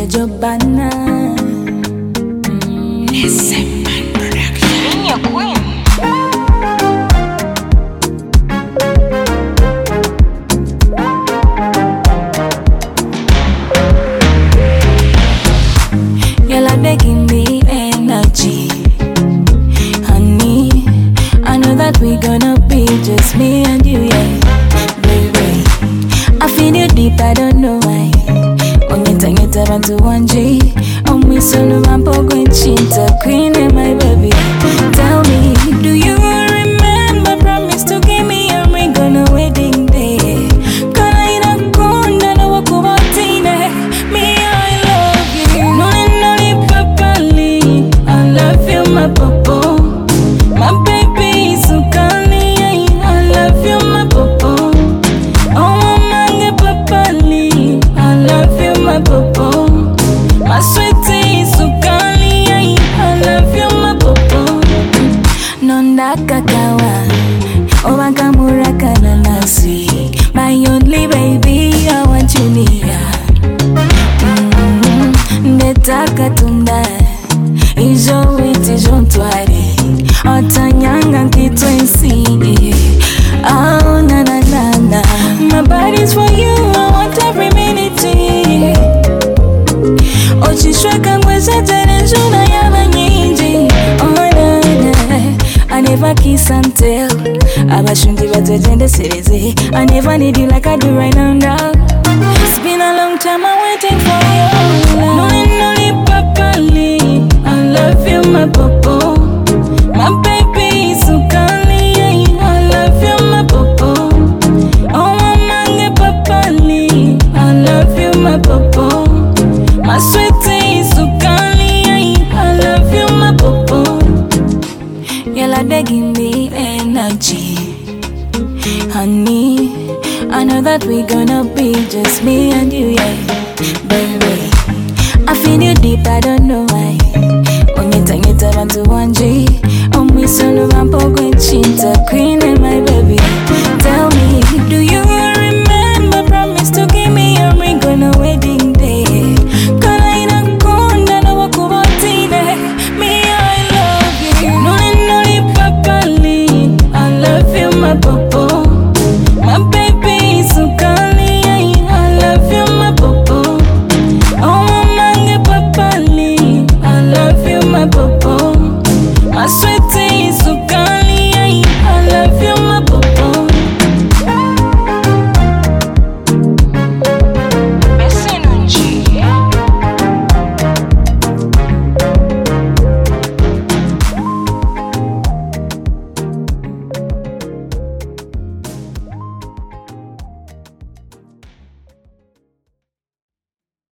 Jobana. SM Production. Your queen. You're like they give me energy, honey. I know that we gonna be just me and you, yeah, baby. I feel you deep, I don't know why. Ongeta bantu wanji, omi solo rampo gwenchinta, queen and my baby. Tell me, do you remember promise to give me a ring on a wedding day? Kana ina kunda na wakubotine, me I love you. Noli papali, I love you my popo, my baby sukali, I love you my popo. Oh mange papali, I love you my popo, my sweetie sukali, I love you my popo. Nonda kakawa, owakamura kana nasi, my only baby, I want you near. Netaka tunda, ijo witi jontwari, otanyanga nkitwensi. Oh na na na na, my body's for you, I want every minute. Ochishweka mweza juna yama nyinji. Oh na na, I never kiss and tell. Abashundi batojende sereze. I never need you like I do right now. It's been a long time I'm waiting for you. Noli papali, I love you my popo, my baby sukali, I love you my popo. Oh mange papali, I love you my popo, my sweetie sukali, I love you my popo. You're like they give me energy, honey. I know that we gonna be just me and you, yeah, baby. I feel you deep, I don't know why. Ongeta bantu wanji, omi solo rampo gwenchinta, queen and my baby.